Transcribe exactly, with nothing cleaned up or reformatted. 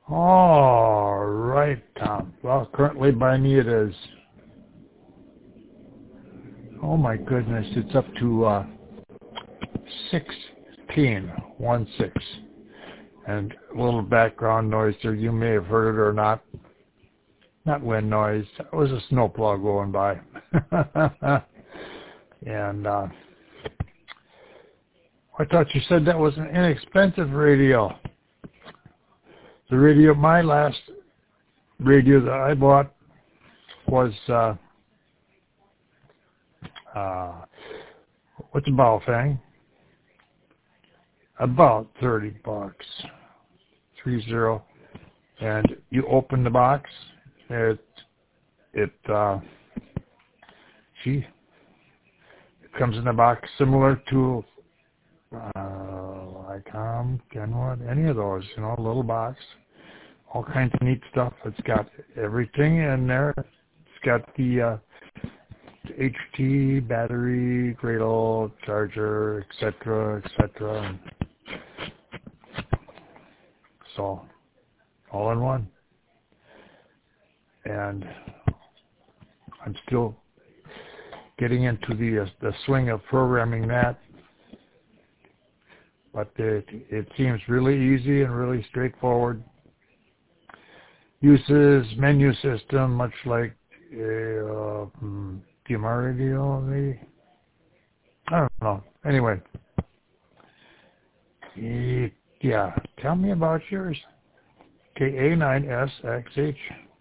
All right, Tom. Well, currently by me it is, oh my goodness, it's up to uh, sixteen, one six. And a little background noise there. You may have heard it or not. Not wind noise. It was a snowplow going by. and uh, I thought you said that was an inexpensive radio. The radio, my last radio that I bought was, uh, uh, what's a Baofeng? About thirty bucks. Three zero. And you open the box, it, it, uh, gee, it comes in a box similar to, uh, ICOM, Kenwood, any of those, you know, a little box. All kinds of neat stuff. It's got everything in there. It's got the, uh, H T, battery, cradle, charger, et cetera, et cetera. So, all in one. And I'm still getting into the uh, the swing of programming that, but it it seems really easy and really straightforward. Uses menu system much like a uh, D M R radio, maybe. I don't know. Anyway, yeah. Tell me about yours. K A nine S X H.